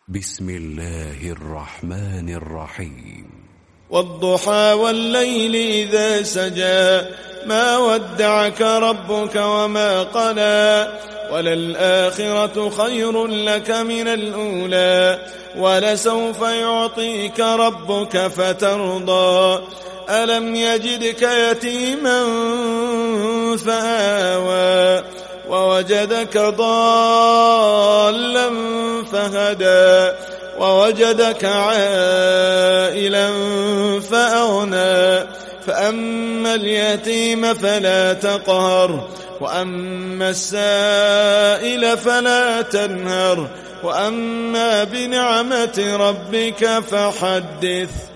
بسم الله الرحمن الرحيم. والضحى والليل إذا سجى ما ودعك ربك وما قلى وللآخرة خير لك من الأولى ولسوف يعطيك ربك فترضى ألم يجدك يتيما فآوى ووجدك ضالا فهدى ووجدك عائلا فأغنى فأما اليتيم فلا تقهر وأما السائل فلا تنهر وأما بنعمة ربك فحدث.